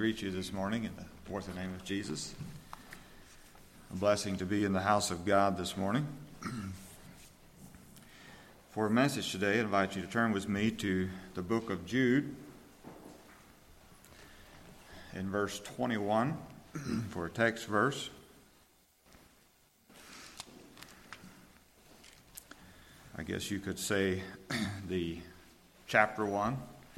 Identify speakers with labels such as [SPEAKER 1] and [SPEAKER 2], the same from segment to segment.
[SPEAKER 1] greet you this morning in the worthy name of Jesus. A blessing to be in the house of God this morning. For a message today, I invite you to turn with me to the book of Jude in verse 21 for a text verse. I guess you could say the chapter 1.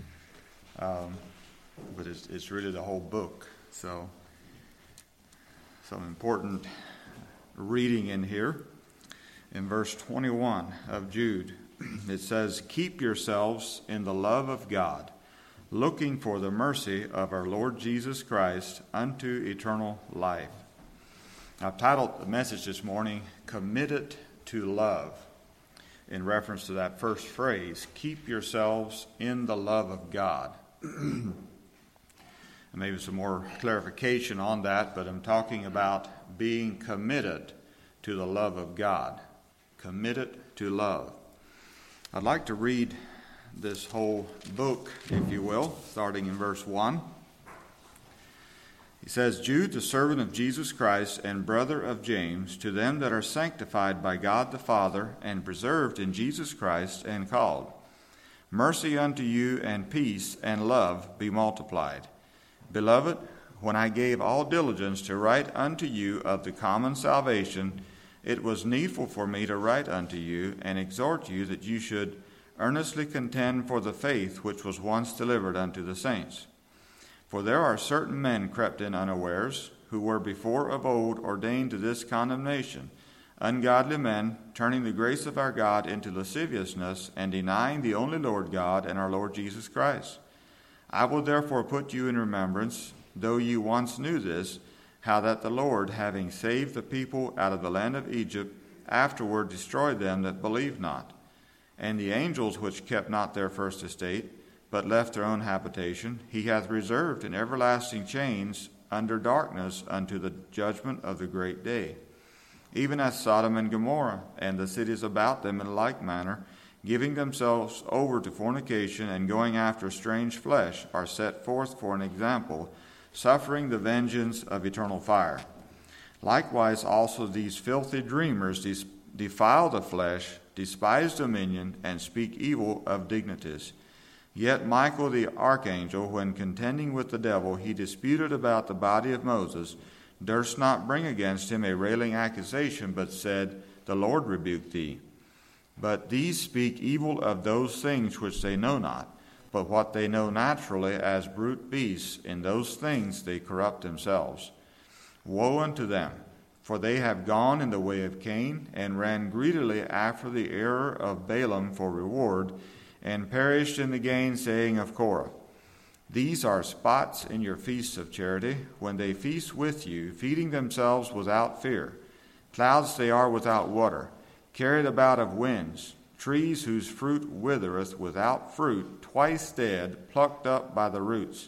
[SPEAKER 1] But it's really the whole book. So some important reading in here. In verse 21 of Jude, it says, "Keep yourselves in the love of God, looking for the mercy of our Lord Jesus Christ unto eternal life." I've titled the message this morning, "Committed to Love," in reference to that first phrase, keep yourselves in the love of God. Maybe some more clarification on that, but I'm talking about being committed to the love of God. Committed to love. I'd like to read this whole book, if you will, starting in verse 1. He says, "Jude, the servant of Jesus Christ and brother of James, to them that are sanctified by God the Father and preserved in Jesus Christ and called. Mercy unto you and peace and love be multiplied. Beloved, when I gave all diligence to write unto you of the common salvation, it was needful for me to write unto you and exhort you that you should earnestly contend for the faith which was once delivered unto the saints. For there are certain men crept in unawares, who were before of old ordained to this condemnation, ungodly men, turning the grace of our God into lasciviousness, and denying the only Lord God and our Lord Jesus Christ. I will therefore put you in remembrance, though you once knew this, how that the Lord, having saved the people out of the land of Egypt, afterward destroyed them that believed not. And the angels which kept not their first estate, but left their own habitation, he hath reserved in everlasting chains under darkness unto the judgment of the great day. Even as Sodom and Gomorrah, and the cities about them in like manner, giving themselves over to fornication and going after strange flesh, are set forth for an example, suffering the vengeance of eternal fire. Likewise also these filthy dreamers defile the flesh, despise dominion, and speak evil of dignities. Yet Michael the archangel, when contending with the devil, he disputed about the body of Moses, durst not bring against him a railing accusation, but said, The Lord rebuke thee. But these speak evil of those things which they know not, but what they know naturally as brute beasts, in those things they corrupt themselves. Woe unto them, for they have gone in the way of Cain, and ran greedily after the error of Balaam for reward, and perished in the gainsaying of Korah. These are spots in your feasts of charity, when they feast with you, feeding themselves without fear. Clouds they are without water, carried about of winds, trees whose fruit withereth without fruit, twice dead, plucked up by the roots.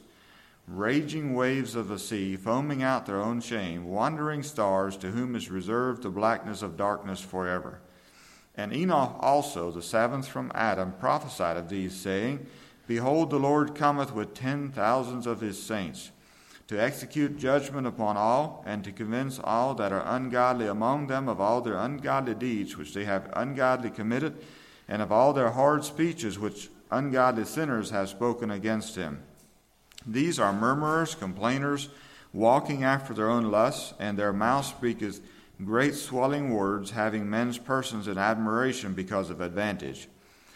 [SPEAKER 1] Raging waves of the sea, foaming out their own shame, wandering stars, to whom is reserved the blackness of darkness forever. And Enoch also, the seventh from Adam, prophesied of these, saying, Behold, the Lord cometh with 10,000s of his saints, to execute judgment upon all, and to convince all that are ungodly among them of all their ungodly deeds which they have ungodly committed, and of all their hard speeches which ungodly sinners have spoken against him. These are murmurers, complainers, walking after their own lusts, and their mouth speaketh great swelling words, having men's persons in admiration because of advantage.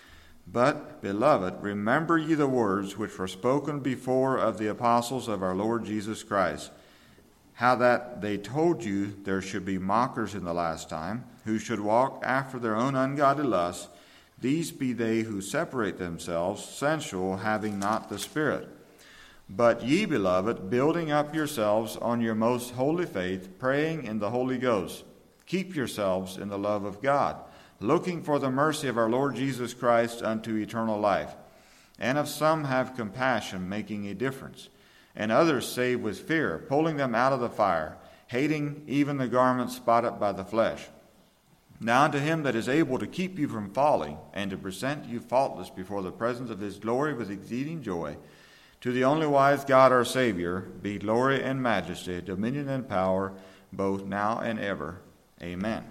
[SPEAKER 1] But, beloved, remember ye the words which were spoken before of the apostles of our Lord Jesus Christ, how that they told you there should be mockers in the last time, who should walk after their own ungodly lusts. These be they who separate themselves, sensual, having not the Spirit. But ye, beloved, building up yourselves on your most holy faith, praying in the Holy Ghost, keep yourselves in the love of God, looking for the mercy of our Lord Jesus Christ unto eternal life. And of some have compassion, making a difference, and others save with fear, pulling them out of the fire, hating even the garment spotted by the flesh. Now unto him that is able to keep you from falling, and to present you faultless before the presence of his glory with exceeding joy, To the only wise God our Savior be glory and majesty, dominion and power, both now and ever. Amen.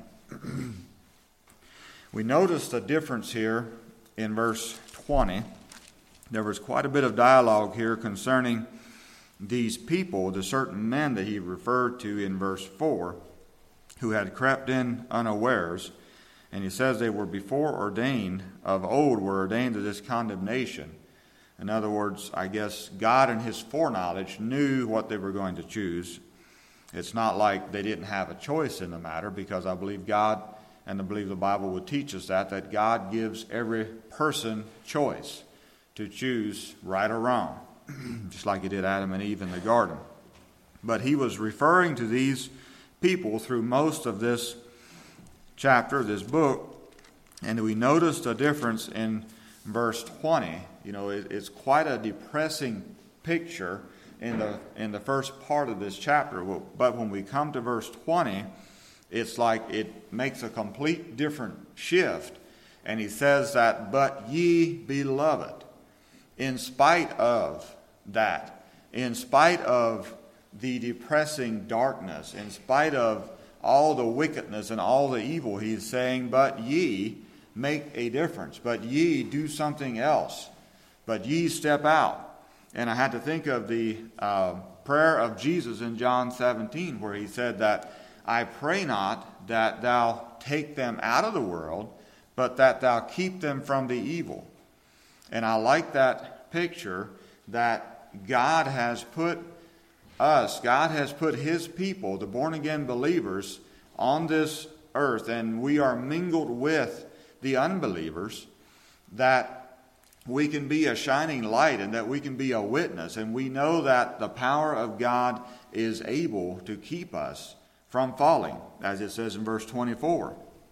[SPEAKER 1] We notice the difference here in verse 20. There was quite a bit of dialogue here concerning these people, the certain men that he referred to in verse 4, who had crept in unawares. And he says they were before ordained, of old were ordained to this condemnation. In other words, I guess God in his foreknowledge knew what they were going to choose. It's not like they didn't have a choice in the matter, because I believe God, and I believe the Bible would teach us that God gives every person choice to choose right or wrong, just like he did Adam and Eve in the garden. But he was referring to these people through most of this chapter, this book, and we noticed a difference in verse 20. It's quite a depressing picture in the first part of this chapter. But when we come to verse 20, it's like it makes a complete different shift. And he says that, but ye beloved, in spite of that, in spite of the depressing darkness, in spite of all the wickedness and all the evil, he's saying, but ye make a difference. But ye do something else. But ye step out. And I had to think of the prayer of Jesus in John 17, where he said that, I pray not that thou take them out of the world, but that thou keep them from the evil. And I like that picture that God has put his people, the born-again believers, on this earth, and we are mingled with the unbelievers, that we can be a shining light and that we can be a witness. And we know that the power of God is able to keep us from falling, as it says in verse 24.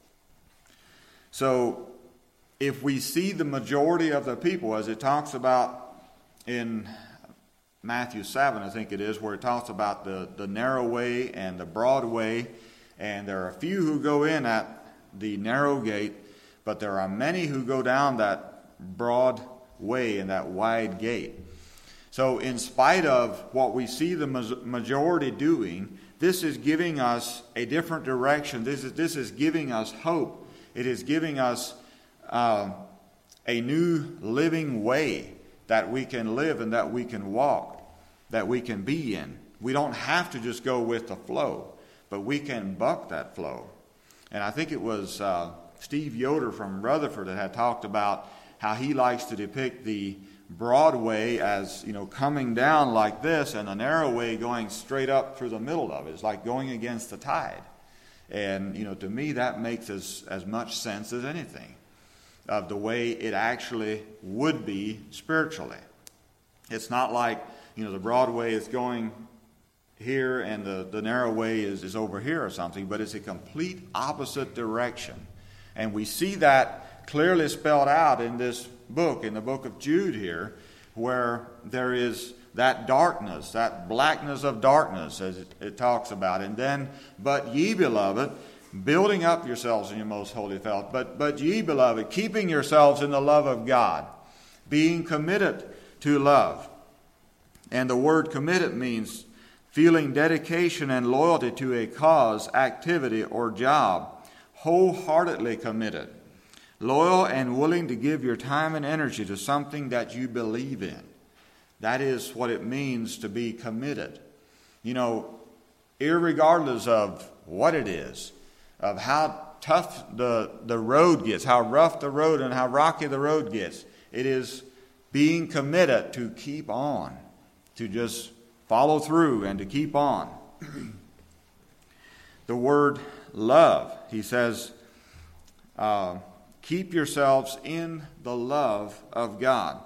[SPEAKER 1] So if we see the majority of the people, as it talks about in Matthew 7, I think it is, where it talks about the narrow way and the broad way, and there are a few who go in at the narrow gate, but there are many who go down that broad way and that wide gate. So in spite of what we see the majority doing, this is giving us a different direction. This is giving us hope. It is giving us a new living way that we can live and that we can walk, that we can be in. We don't have to just go with the flow, but we can buck that flow. And I think it was Steve Yoder from Rutherford that had talked about how he likes to depict the broad way as, coming down like this, and the narrow way going straight up through the middle of it. It's like going against the tide. And, to me, that makes as much sense as anything of the way it actually would be spiritually. It's not like, the broad way is going here and the narrow way is over here or something, but it's a complete opposite direction. And we see that clearly spelled out in this book, in the book of Jude here, where there is that darkness, that blackness of darkness, as it talks about. And then, but ye, beloved, building up yourselves in your most holy faith, but ye, beloved, keeping yourselves in the love of God, being committed to love. And the word committed means feeling dedication and loyalty to a cause, activity, or job, wholeheartedly committed. Loyal and willing to give your time and energy to something that you believe in. That is what it means to be committed. Irregardless of what it is, of how tough the road gets, how rough the road and how rocky the road gets, it is being committed to keep on, to just follow through and to keep on. The word love, he says, keep yourselves in the love of God.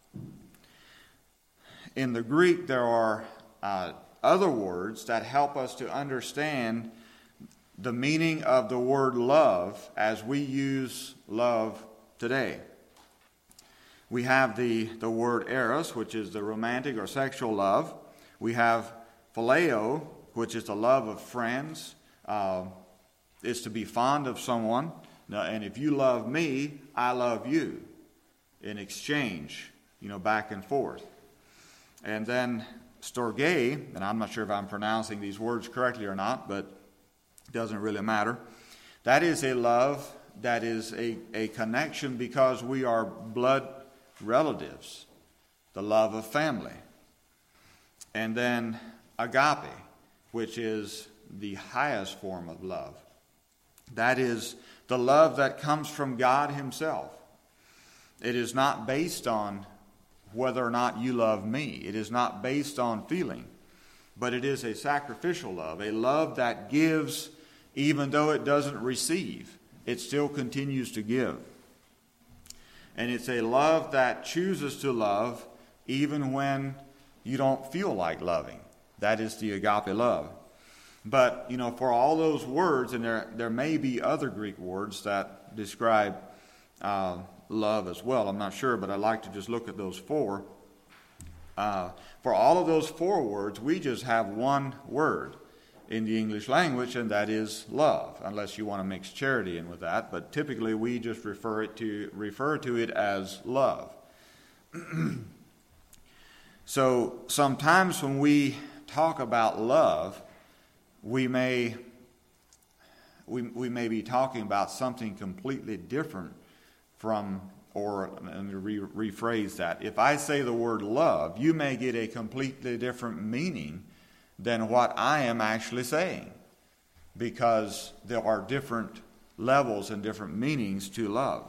[SPEAKER 1] In the Greek, there are other words that help us to understand the meaning of the word love as we use love today. We have the word eros, which is the romantic or sexual love. We have phileo, which is the love of friends. It's to be fond of someone. Now, and if you love me, I love you. In exchange, back and forth. And then storge, and I'm not sure if I'm pronouncing these words correctly or not, but it doesn't really matter. That is a love that is a connection because we are blood relatives, the love of family. And then agape, which is the highest form of love. That is the love that comes from God himself. It is not based on whether or not you love me. It is not based on feeling, but it is a sacrificial love, a love that gives even though it doesn't receive. It still continues to give. And it's a love that chooses to love even when you don't feel like loving. That is the agape love. But, for all those words, and there may be other Greek words that describe love as well. I'm not sure, but I'd like to just look at those four. For all of those four words, we just have one word in the English language, and that is love, unless you want to mix charity in with that. But typically, we just refer to it as love. So sometimes when we talk about love, we may be talking about something completely different from, or rephrase that. If I say the word love, you may get a completely different meaning than what I am actually saying, because there are different levels and different meanings to love.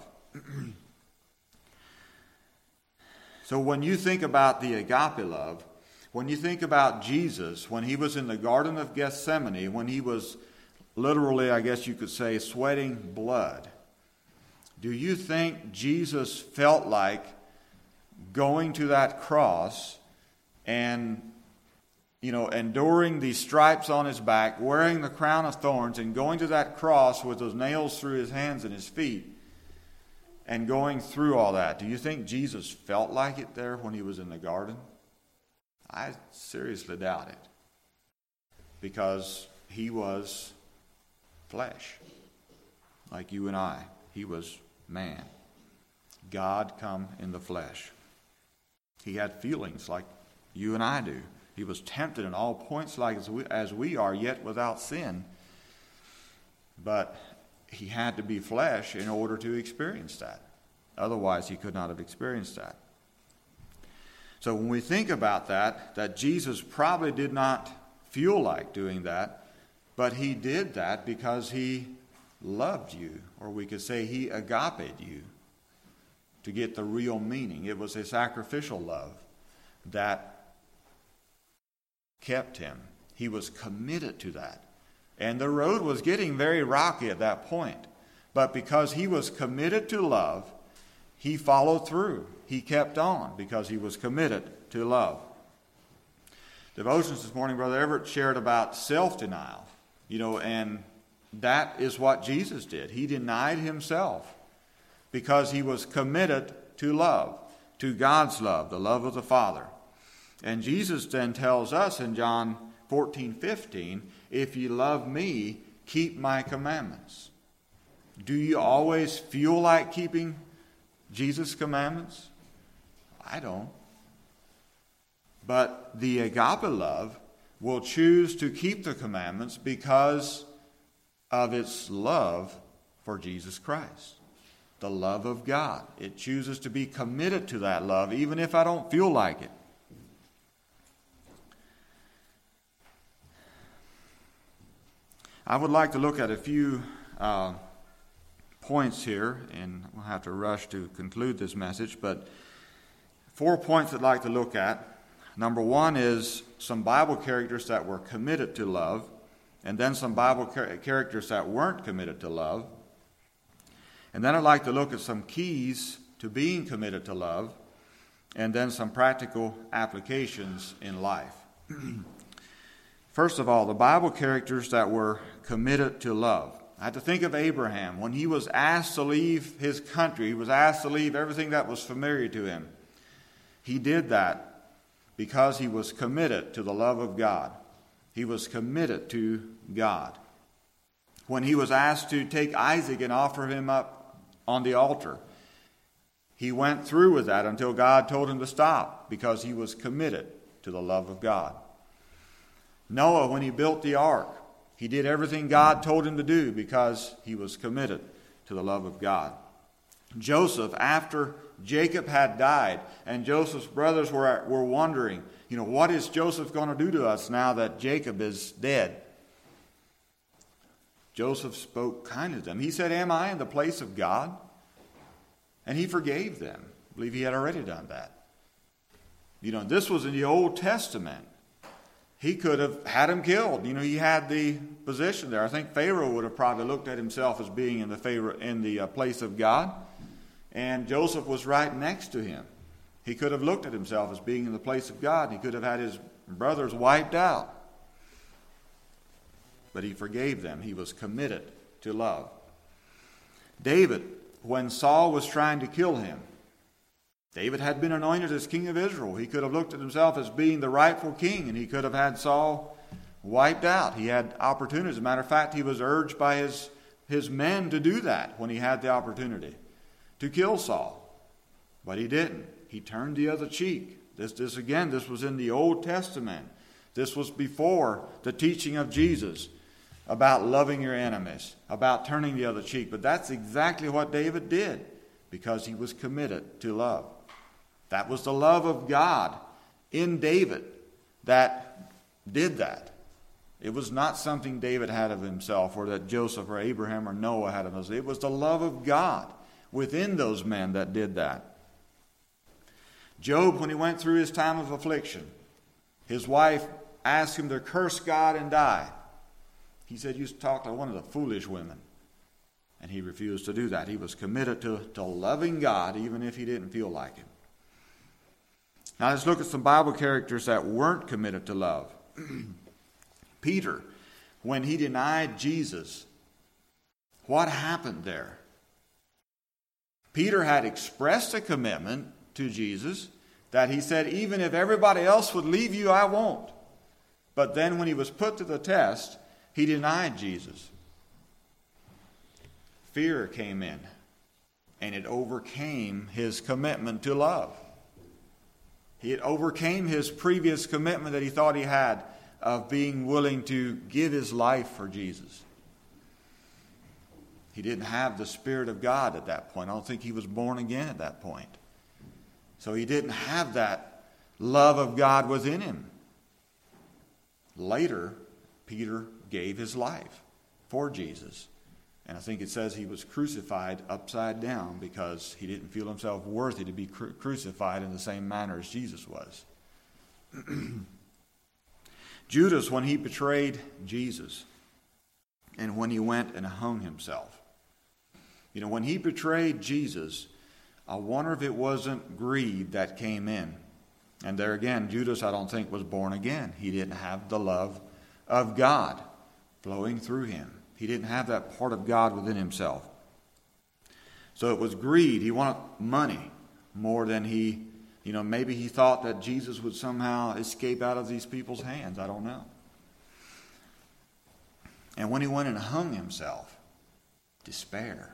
[SPEAKER 1] So when you think about the agape love, when you think about Jesus, when he was in the Garden of Gethsemane, when he was literally, I guess you could say, sweating blood, do you think Jesus felt like going to that cross and enduring the stripes on his back, wearing the crown of thorns, and going to that cross with those nails through his hands and his feet, and going through all that? Do you think Jesus felt like it there when he was in the garden? I seriously doubt it, because he was flesh, like you and I. He was man. God come in the flesh. He had feelings like you and I do. He was tempted in all points like as we are, yet without sin. But he had to be flesh in order to experience that. Otherwise, he could not have experienced that. So when we think about that Jesus probably did not feel like doing that, but he did that because he loved you, or we could say he agaped you, to get the real meaning. It was a sacrificial love that kept him. He was committed to that. And the road was getting very rocky at that point. But because he was committed to love, he followed through. He kept on because he was committed to love. Devotions this morning, Brother Everett shared about self-denial. And that is what Jesus did. He denied himself because he was committed to love, to God's love, the love of the Father. And Jesus then tells us in John 14:15, if you love me, keep my commandments. Do you always feel like keeping Jesus' commandments? I don't. But the agape love will choose to keep the commandments because of its love for Jesus Christ, the love of God. It chooses to be committed to that love, even if I don't feel like it. I would like to look at a few points here, and we'll have to rush to conclude this message, but 4 points I'd like to look at. Number one is some Bible characters that were committed to love, and then some Bible characters that weren't committed to love. And then I'd like to look at some keys to being committed to love, and then some practical applications in life. First of all, the Bible characters that were committed to love. I had to think of Abraham. When he was asked to leave his country, he was asked to leave everything that was familiar to him. He did that because he was committed to the love of God. He was committed to God. When he was asked to take Isaac and offer him up on the altar, he went through with that until God told him to stop because he was committed to the love of God. Noah, when he built the ark, he did everything God told him to do because he was committed to the love of God. Joseph, after Jacob had died, and Joseph's brothers were wondering, what is Joseph going to do to us now that Jacob is dead? Joseph spoke kindly to them. He said, am I in the place of God? And he forgave them. I believe he had already done that. This was in the Old Testament. He could have had him killed. He had the position there. I think Pharaoh would have probably looked at himself as being in the place of God. And Joseph was right next to him. He could have looked at himself as being in the place of God. He could have had his brothers wiped out. But he forgave them. He was committed to love. David, when Saul was trying to kill him, David had been anointed as king of Israel. He could have looked at himself as being the rightful king, and he could have had Saul wiped out. He had opportunities. As a matter of fact, he was urged by his men to do that when he had the opportunity to kill Saul. But he didn't. He turned the other cheek. This was in the Old Testament. This was before the teaching of Jesus about loving your enemies, about turning the other cheek. But that's exactly what David did because he was committed to love. That was the love of God in David that did that. It was not something David had of himself or that Joseph or Abraham or Noah had of himself. It was the love of God within those men that did that. Job, when he went through his time of affliction, his wife asked him to curse God and die. He said, you talk like one of the foolish women. And he refused to do that. He was committed to loving God even if he didn't feel like it. Now let's look at some Bible characters that weren't committed to love. Peter, when he denied Jesus, what happened there? Peter had expressed a commitment to Jesus that he said, even if everybody else would leave you, I won't. But then when he was put to the test, he denied Jesus. Fear came in, and it overcame his commitment to love. It overcame his previous commitment that he thought he had of being willing to give his life for Jesus. He didn't have the Spirit of God at that point. I don't think he was born again at that point. So he didn't have that love of God within him. Later, Peter gave his life for Jesus. And I think it says he was crucified upside down because he didn't feel himself worthy to be crucified in the same manner as Jesus was. Judas, when he betrayed Jesus and when he went and hung himself. When he betrayed Jesus, I wonder if it wasn't greed that came in. And there again, Judas, I don't think, was born again. He didn't have the love of God flowing through him. He didn't have that part of God within himself. So it was greed. He wanted money more than maybe he thought that Jesus would somehow escape out of these people's hands. I don't know. And when he went and hung himself, despair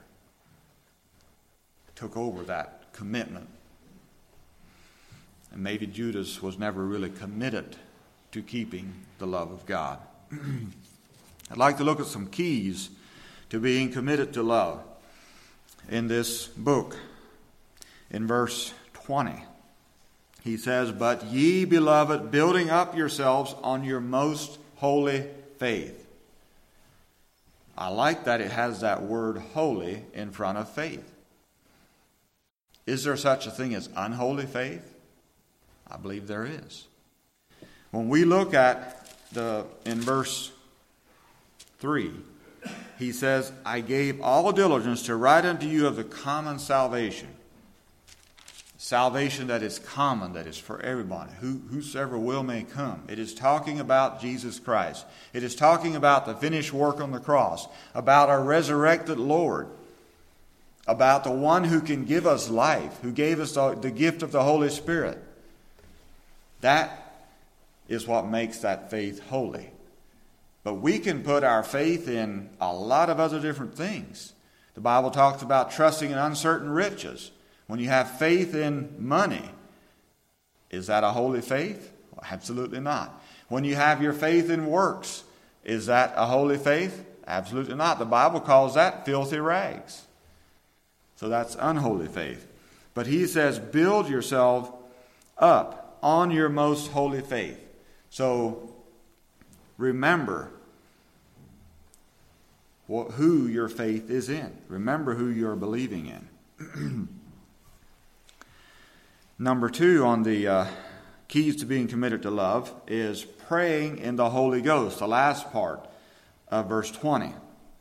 [SPEAKER 1] took over that commitment. And maybe Judas was never really committed to keeping the love of God. I'd like to look at some keys to being committed to love in this book. In verse 20, he says, but ye, beloved, building up yourselves on your most holy faith. I like that it has that word holy in front of faith. Is there such a thing as unholy faith? I believe there is. When we look at in verse 3, he says, I gave all diligence to write unto you of the common salvation. Salvation that is common, that is for everybody, whosoever will may come. It is talking about Jesus Christ. It is talking about the finished work on the cross, about our resurrected Lord, about the one who can give us life, who gave us the gift of the Holy Spirit. That is what makes that faith holy. But we can put our faith in a lot of other different things. The Bible talks about trusting in uncertain riches. When you have faith in money, is that a holy faith? Absolutely not. When you have your faith in works, is that a holy faith? Absolutely not. The Bible calls that filthy rags. So that's unholy faith. But he says, build yourself up on your most holy faith. So remember who your faith is in. Remember who you're believing in. Number 2 on the keys to being committed to love is praying in the Holy Ghost, the last part of verse 20.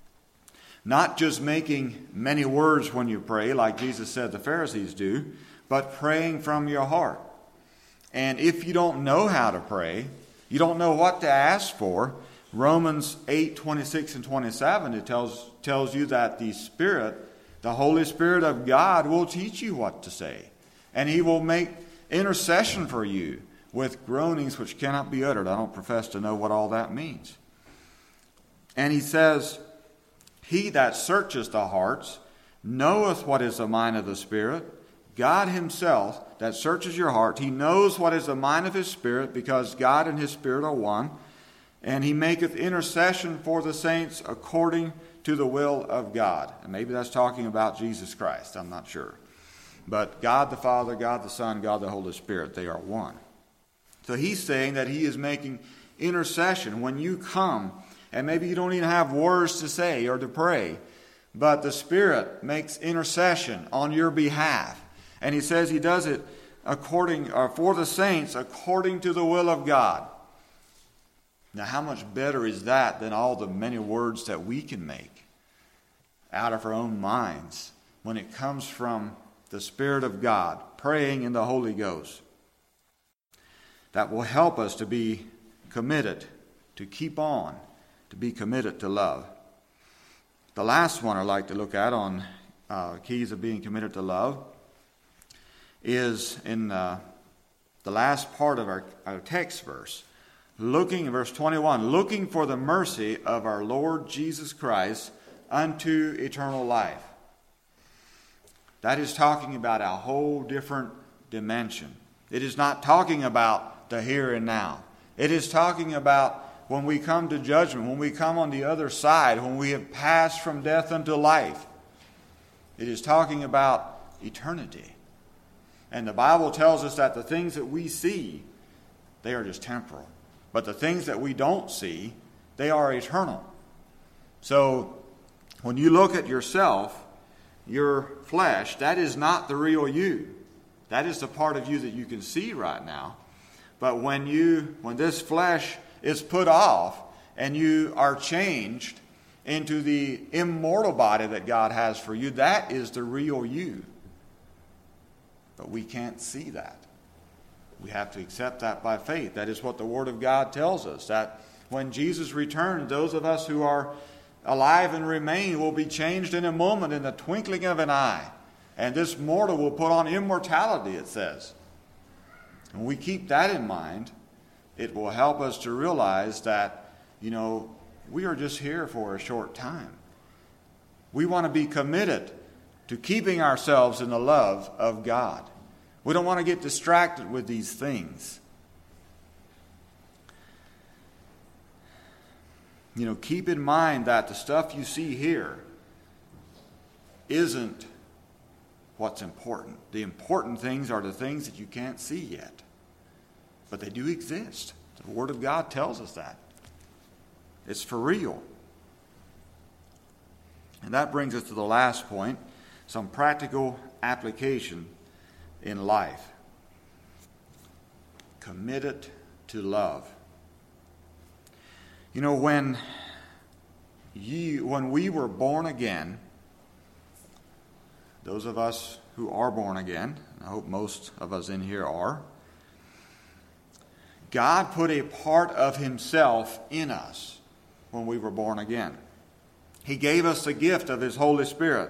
[SPEAKER 1] Not just making many words when you pray, like Jesus said the Pharisees do, but praying from your heart. And if you don't know how to pray, you don't know what to ask for, Romans 8:26 and 27, it tells you that the Spirit, the Holy Spirit of God, will teach you what to say. And He will make intercession for you with groanings which cannot be uttered. I don't profess to know what all that means. And he says, He that searcheth the hearts knoweth what is the mind of the Spirit. God Himself that searches your heart, He knows what is the mind of His Spirit, because God and His Spirit are one. And He maketh intercession for the saints according to the will of God. And maybe that's talking about Jesus Christ. I'm not sure. But God the Father, God the Son, God the Holy Spirit, they are one. So He's saying that He is making intercession when you come. And maybe you don't even have words to say or to pray, but the Spirit makes intercession on your behalf. And He says He does it for the saints according to the will of God. Now, how much better is that than all the many words that we can make out of our own minds when it comes from the Spirit of God, praying in the Holy Ghost? That will help us to be committed, to keep on, to be committed to love. The last one I'd like to look at on keys of being committed to love is in the last part of our text verse. Looking, in verse 21, looking for the mercy of our Lord Jesus Christ unto eternal life. That is talking about a whole different dimension. It is not talking about the here and now. It is talking about when we come to judgment, when we come on the other side, when we have passed from death unto life. It is talking about eternity. And the Bible tells us that the things that we see, they are just temporal. But the things that we don't see, they are eternal. So when you look at yourself, your flesh, that is not the real you. That is the part of you that you can see right now. But when this flesh is put off and you are changed into the immortal body that God has for you, that is the real you. But we can't see that. We have to accept that by faith. That is what the Word of God tells us, that when Jesus returns, those of us who are alive and remain will be changed in a moment, in the twinkling of an eye. And this mortal will put on immortality, it says. When we keep that in mind, it will help us to realize that, we are just here for a short time. We want to be committed to keeping ourselves in the love of God. We don't want to get distracted with these things. Keep in mind that the stuff you see here isn't what's important. The important things are the things that you can't see yet. But they do exist. The Word of God tells us that. It's for real. And that brings us to the last point, some practical application in life. Committed to love. When we were born again, those of us who are born again, I hope most of us in here are, God put a part of Himself in us when we were born again. He gave us the gift of His Holy Spirit.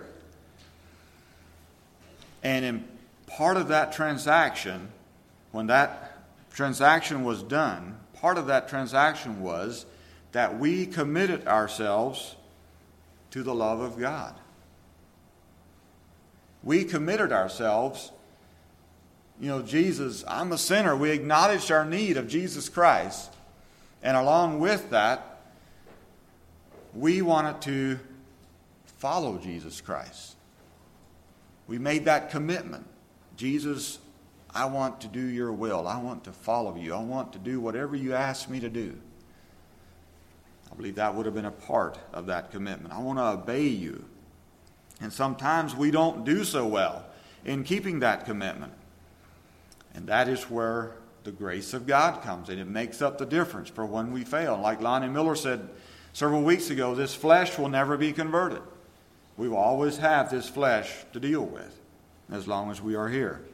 [SPEAKER 1] And in part of that transaction, when that transaction was done, part of that transaction was that we committed ourselves to the love of God. We committed ourselves, Jesus, I'm a sinner. We acknowledged our need of Jesus Christ. And along with that, we wanted to follow Jesus Christ. We made that commitment. Jesus, I want to do your will. I want to follow you. I want to do whatever you ask me to do. I believe that would have been a part of that commitment. I want to obey you. And sometimes we don't do so well in keeping that commitment. And that is where the grace of God comes in. It makes up the difference for when we fail. Like Lonnie Miller said several weeks ago, this flesh will never be converted. We will always have this flesh to deal with as long as we are here.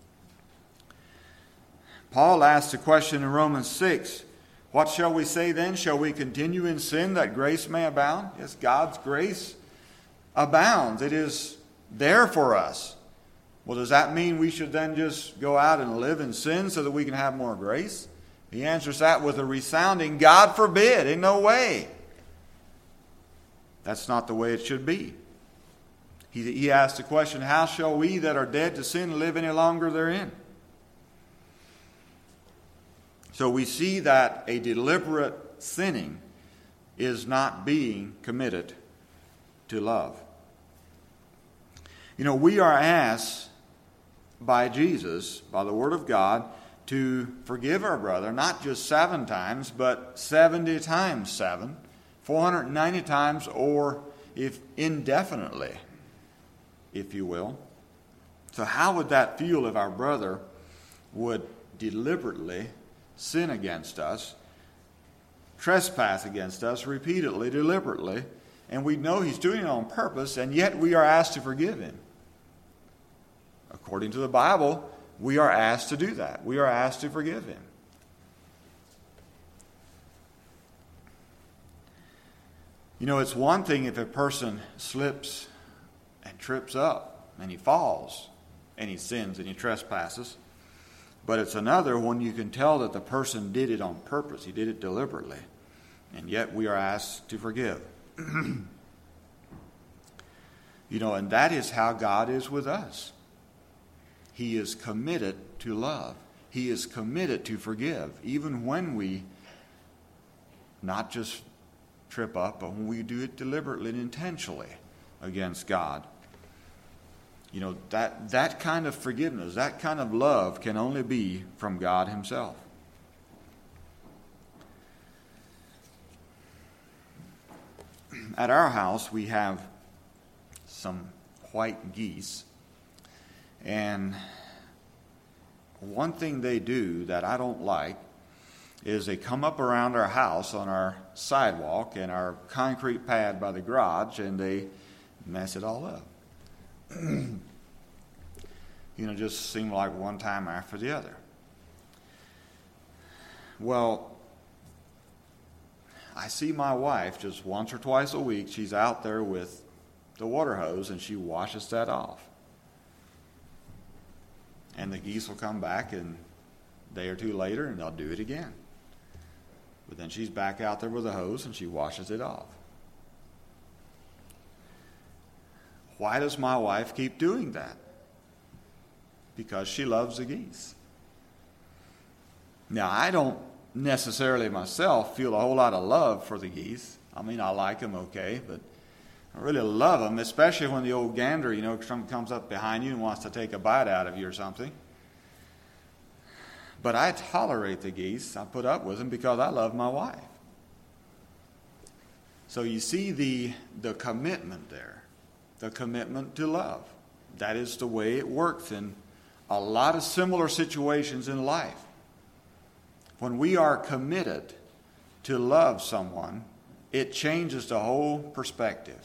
[SPEAKER 1] Paul asked a question in Romans 6. What shall we say then? Shall we continue in sin that grace may abound? Yes, God's grace abounds. It is there for us. Well, does that mean we should then just go out and live in sin so that we can have more grace? He answers that with a resounding, God forbid, in no way. That's not the way it should be. He asked the question, how shall we that are dead to sin live any longer therein? So we see that a deliberate sinning is not being committed to love. We are asked by Jesus, by the Word of God, to forgive our brother, not just 7 times, but 70 times 7, 490 times, or if indefinitely, if you will. So how would that feel if our brother would deliberately sin against us, trespass against us repeatedly, deliberately, and we know he's doing it on purpose, and yet we are asked to forgive him? According to the Bible, we are asked to do that. We are asked to forgive him. It's one thing if a person slips and trips up and he falls and he sins and he trespasses. But it's another when you can tell that the person did it on purpose. He did it deliberately. And yet we are asked to forgive. And that is how God is with us. He is committed to love. He is committed to forgive, even when we not just trip up, but when we do it deliberately and intentionally against God. That kind of forgiveness, that kind of love can only be from God himself. At our house, we have some white geese. And one thing they do that I don't like is they come up around our house on our sidewalk and our concrete pad by the garage, and they mess it all up. Just seem like one time after the other. Well, I see my wife just once or twice a week. She's out there with the water hose, and she washes that off. And the geese will come back, and a day or two later, and they'll do it again. But then she's back out there with a hose, and she washes it off. Why does my wife keep doing that? Because she loves the geese. Now, I don't necessarily myself feel a whole lot of love for the geese. I mean, I like them okay, but I really love them, especially when the old gander, comes up behind you and wants to take a bite out of you or something. But I tolerate the geese. I put up with them because I love my wife. So you see the commitment there, the commitment to love. That is the way it works in a lot of similar situations in life. When we are committed to love someone, it changes the whole perspective.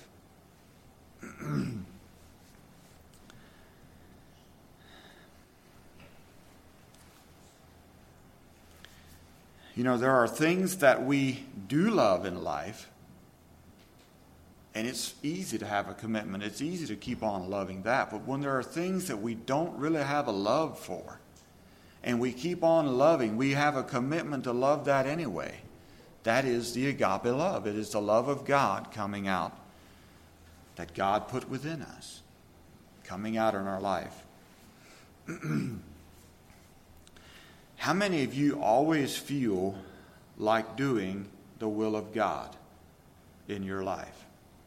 [SPEAKER 1] There are things that we do love in life, and it's easy to have a commitment. It's easy to keep on loving that. But when there are things that we don't really have a love for, and we keep on loving, we have a commitment to love that anyway. That is the agape love. It is the love of God coming out, that God put within us, coming out in our life. How many of you always feel like doing the will of God in your life?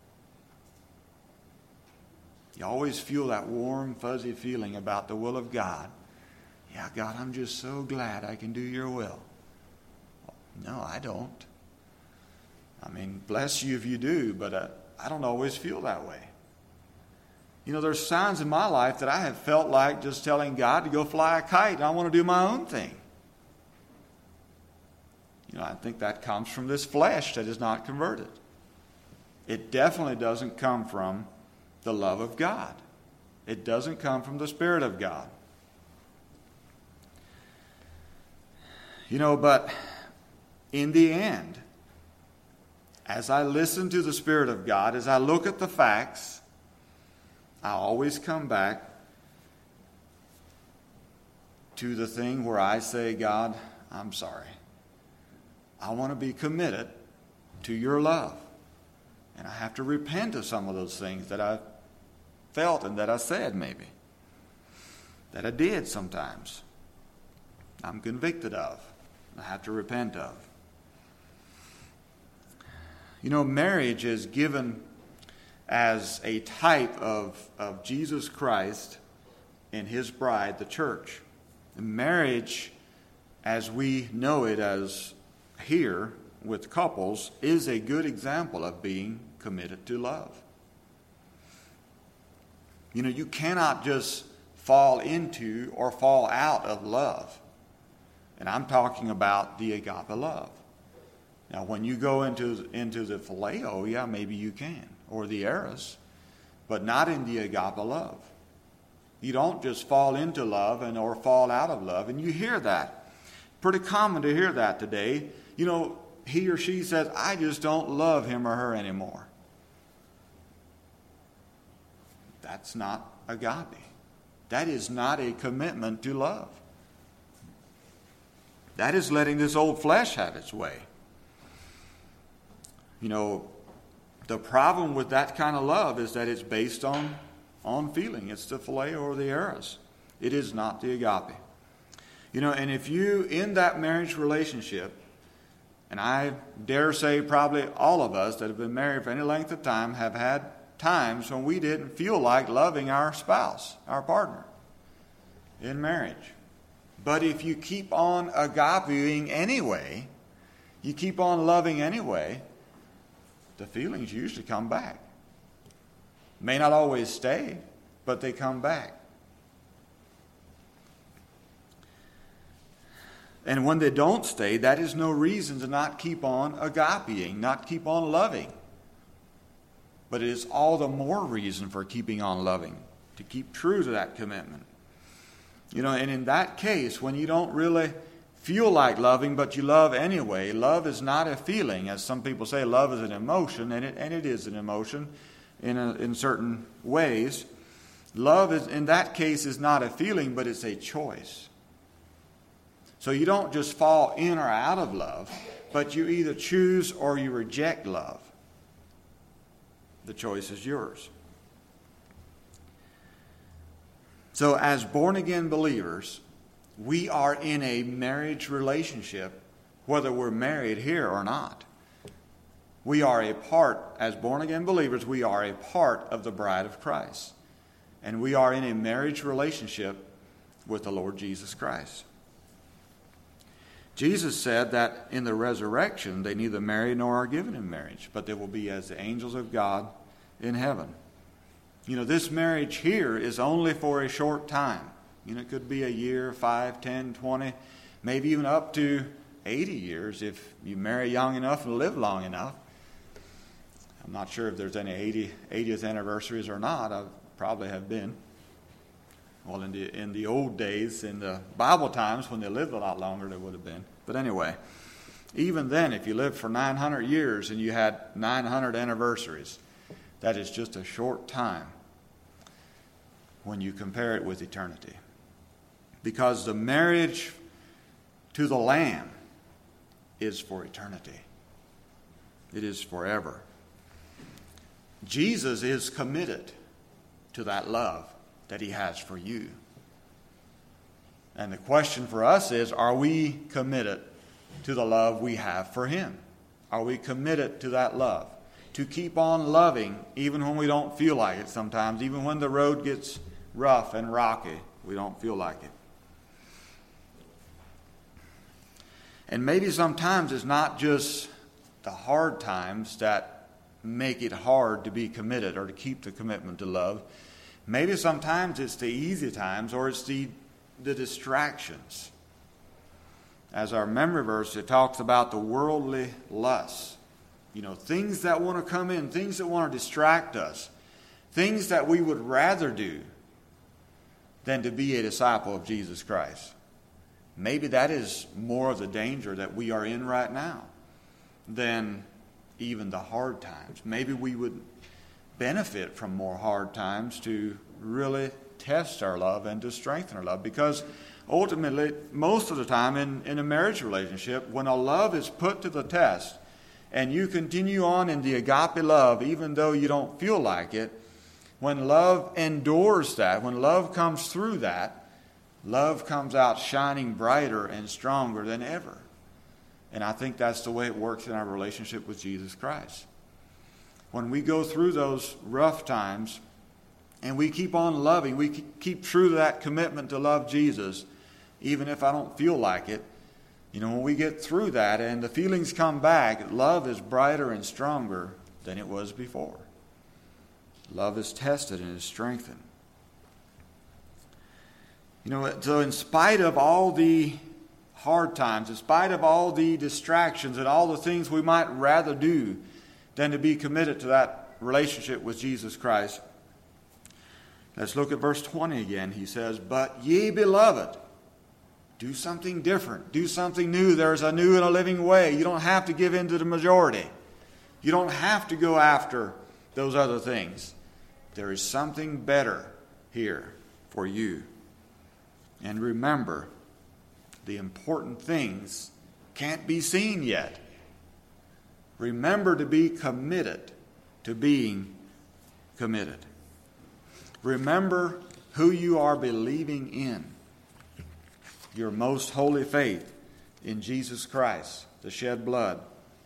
[SPEAKER 1] You always feel that warm, fuzzy feeling about the will of God. Yeah, God, I'm just so glad I can do your will. No, I don't. I mean, bless you if you do, but I don't always feel that way. You know, there's signs in my life that I have felt like just telling God to go fly a kite, and I want to do my own thing. You know, I think that comes from this flesh that is not converted. It definitely doesn't come from the love of God. It doesn't come from the Spirit of God. You know, but in the end, as I listen to the Spirit of God, as I look at the facts, I always come back to the thing where I say, God, I'm sorry. I want to be committed to your love. And I have to repent of some of those things that I felt and that I said maybe. That I did sometimes. I'm convicted of. I have to repent of. You know, marriage is given as a type of Jesus Christ and his bride, the church. And marriage, as we know it as here with couples, is a good example of being committed to love. You know, you cannot just fall into or fall out of love. And I'm talking about the agape love. Now, when you go into the phileo, yeah, maybe you can, or the eros, but not in the agape love. You don't just fall into love or fall out of love, and you hear that. Pretty common to hear that today. You know, he or she says, I just don't love him or her anymore. That's not agape. That is not a commitment to love. That is letting this old flesh have its way. You know, the problem with that kind of love is that it's based on feeling. It's the phileo or the eros. It is not the agape. You know, and if you, in that marriage relationship, and I dare say probably all of us that have been married for any length of time have had times when we didn't feel like loving our spouse, our partner, in marriage. But if you keep on agapeing anyway, you keep on loving anyway, the feelings usually come back. May not always stay, but they come back. And when they don't stay, that is no reason to not keep on agapeing, not keep on loving. But it is all the more reason for keeping on loving, to keep true to that commitment. You know, and in that case, when you don't really feel like loving, but you love anyway, love is not a feeling. As some people say, love is an emotion, and it is an emotion in certain ways. Love is, in that case, is not a feeling, but it's a choice. So you don't just fall in or out of love, but you either choose or you reject love. The choice is yours. So as born-again believers, we are in a marriage relationship, whether we're married here or not. We are a part, as born-again believers, we are a part of the bride of Christ. And we are in a marriage relationship with the Lord Jesus Christ. Jesus said that in the resurrection, they neither marry nor are given in marriage, but they will be as the angels of God in heaven. You know, this marriage here is only for a short time. You know, it could be a year, 5, 10, 20, maybe even up to 80 years if you marry young enough and live long enough. I'm not sure if there's any 80th anniversaries or not. I probably have been. Well, in the old days, in the Bible times, when they lived a lot longer, there would have been. But anyway, even then, if you lived for 900 years and you had 900 anniversaries, that is just a short time when you compare it with eternity. Because the marriage to the Lamb is for eternity. It is forever. Jesus is committed to that love that he has for you. And the question for us is, are we committed to the love we have for Him? Are we committed to that love? To keep on loving even when we don't feel like it sometimes, even when the road gets rough and rocky, we don't feel like it. And maybe sometimes it's not just the hard times that make it hard to be committed or to keep the commitment to love. Maybe sometimes it's the easy times or it's the distractions. As our memory verse, it talks about the worldly lusts. Things that want to come in, things that want to distract us, things that we would rather do than to be a disciple of Jesus Christ. Maybe that is more of the danger that we are in right now than even the hard times. Maybe we would benefit from more hard times to really test our love and to strengthen our love. Because ultimately, most of the time in a marriage relationship, when a love is put to the test and you continue on in the agape love, even though you don't feel like it, when love endures that, when love comes through that, love comes out shining brighter and stronger than ever. And I think that's the way it works in our relationship with Jesus Christ. When we go through those rough times and we keep on loving, we keep true to that commitment to love Jesus, even if I don't feel like it, when we get through that and the feelings come back, love is brighter and stronger than it was before. Love is tested and is strengthened. So in spite of all the hard times, in spite of all the distractions and all the things we might rather do than to be committed to that relationship with Jesus Christ, let's look at verse 20 again. He says, "But ye beloved," do something different. Do something new. There's a new and a living way. You don't have to give in to the majority. You don't have to go after those other things. There is something better here for you. And remember, the important things can't be seen yet. Remember to be committed to being committed. Remember who you are believing in. Your most holy faith in Jesus Christ, the shed blood.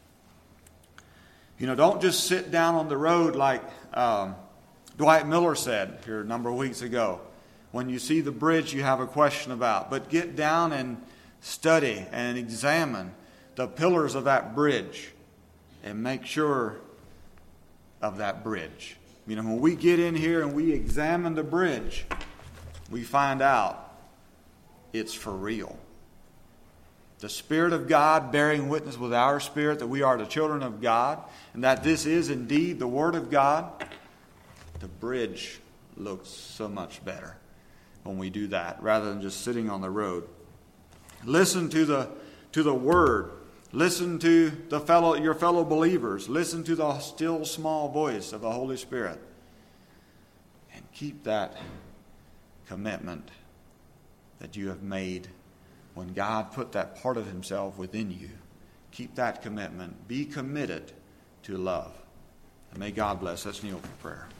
[SPEAKER 1] Don't just sit down on the road like Dwight Miller said here a number of weeks ago. When you see the bridge you have a question about, but get down and study and examine the pillars of that bridge and make sure of that bridge. When we get in here and we examine the bridge, we find out it's for real. The Spirit of God bearing witness with our spirit that we are the children of God and that this is indeed the Word of God. The bridge looks so much better when we do that rather than just sitting on the road. Listen to the Word. Listen to your fellow believers. Listen to the still small voice of the Holy Spirit. And keep that commitment that you have made when God put that part of Himself within you. Keep that commitment. Be committed to love. And may God bless. Let's kneel for prayer.